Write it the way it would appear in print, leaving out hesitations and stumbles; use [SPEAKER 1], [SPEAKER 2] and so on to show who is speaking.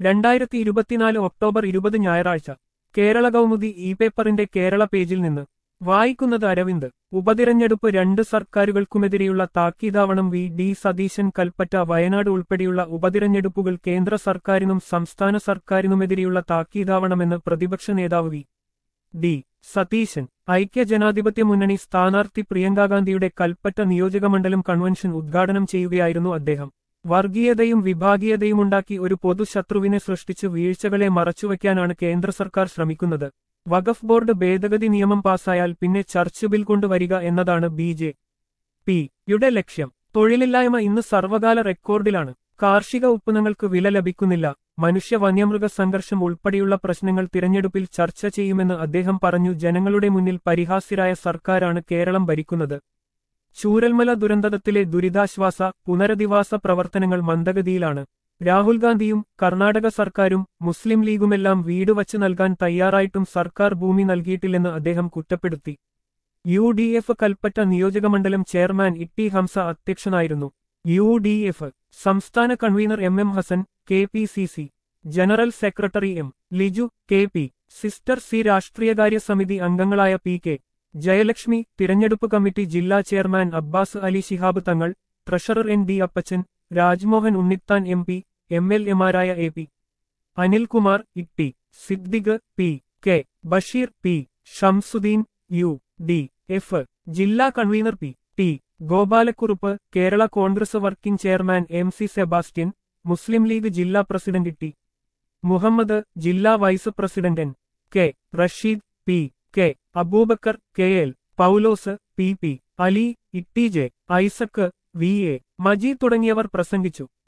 [SPEAKER 1] 2024 October 20 ഞായറാഴ്ച Kerala Kaumudi E പേപ്പറിന്റെ കേരള പേജിൽ നിന്ന് വായിക്കുന്നത് അരവിന്ദ്. ഉപതിരഞ്ഞെടുപ്പ് രണ്ട് സർക്കാരുകൾക്കുമെതിരെയുള്ള താക്കീതാവണം. വി. സതീശൻ. കൽപ്പറ്റ. വയനാട് ഉൾപ്പെടെയുള്ള ഉപതിരഞ്ഞെടുപ്പുകൾ കേന്ദ്ര സർക്കാരിനും സംസ്ഥാന സർക്കാരിനുമെതിരെയുള്ള താക്കീതാവണമെന്ന് പ്രതിപക്ഷ നേതാവ് വി. സതീശൻ. ഐക്യജനാധിപത്യ മുന്നണി സ്ഥാനാർത്ഥി പ്രിയങ്കാഗാന്ധിയുടെ കൽപ്പറ്റ നിയോജകമണ്ഡലം കൺവെൻഷൻ ഉദ്ഘാടനം ചെയ്യുകയായിരുന്നു അദ്ദേഹം. വർഗീയതയും വിഭാഗീയതയുമുണ്ടാക്കി ഒരു പൊതുശത്രുവിനെ സൃഷ്ടിച്ച് വീഴ്ചകളെ മറച്ചുവെക്കാനാണ് കേന്ദ്ര സർക്കാർ ശ്രമിക്കുന്നത്. വഖഫ് ബോർഡ് ഭേദഗതി നിയമം പാസായാൽ പിന്നെ ചർച്ച് ബിൽ കൊണ്ടുവരിക എന്നതാണ് ബി.ജെ.പിയുടെ ലക്ഷ്യം. തൊഴിലില്ലായ്മ ഇന്ന് സർവകാല റെക്കോർഡിലാണ്. കാർഷിക ഉത്പന്നങ്ങൾക്ക് വില ലഭിക്കുന്നില്ല. മനുഷ്യ വന്യമൃഗ സംഘർഷം ഉൾപ്പെടെയുള്ള പ്രശ്നങ്ങൾ തിരഞ്ഞെടുപ്പിൽ ചർച്ച ചെയ്യുമെന്ന് അദ്ദേഹം പറഞ്ഞു. ജനങ്ങളുടെ മുന്നിൽ പരിഹാസ്യരായ സർക്കാരാണ് കേരളം ഭരിക്കുന്നത്. ചൂരൽമല ദുരന്തത്തിലെ ദുരിതാശ്വാസ പുനരധിവാസ പ്രവർത്തനങ്ങൾ മന്ദഗതിയിലാണ്. രാഹുൽ ഗാന്ധിയും കർണാടക സർക്കാരും മുസ്ലിം ലീഗുമെല്ലാം വീട് വച്ച് നൽകാൻ തയ്യാറായിട്ടും സർക്കാർ ഭൂമി നൽകിയിട്ടില്ലെന്ന് അദ്ദേഹം കുറ്റപ്പെടുത്തി. യു.ഡി.എഫ്. കൽപ്പറ്റ നിയോജകമണ്ഡലം ചെയർമാൻ ഇ.ടി. ഹംസ അധ്യക്ഷനായിരുന്നു. യു.ഡി.എഫ്. സംസ്ഥാന convener M. Hassan, KPCC. General secretary M. Liju, KP. Sister C. രാഷ്ട്രീയകാര്യ സമിതി അംഗങ്ങളായ പി.കെ. ജയലക്ഷ്മി, തിരഞ്ഞെടുപ്പ് കമ്മിറ്റി ജില്ലാ chairman Abbas Ali Shihab Thangal, treasurer ND. Appachan, Rajmohan Unnithan MP, എം.എൽ.എമാരായ AP. Anilkumar, ET. Siddique, PK. Basheer, P. Shamsudheen, UDF. ജില്ലാ convener PT. Gopalakurup, Kerala Congress working chairman MC. Sebastian, Muslim League ജില്ലാ പ്രസിഡന്റ് ടി. മുഹമ്മദ്, ജില്ലാ vice president N. K. Rasheed, PK. Aboobacker, KL. Paulose, PP. Ali, ET. J. Isaac, VA. Majeed തുടങ്ങിയവർ പ്രസംഗിച്ചു.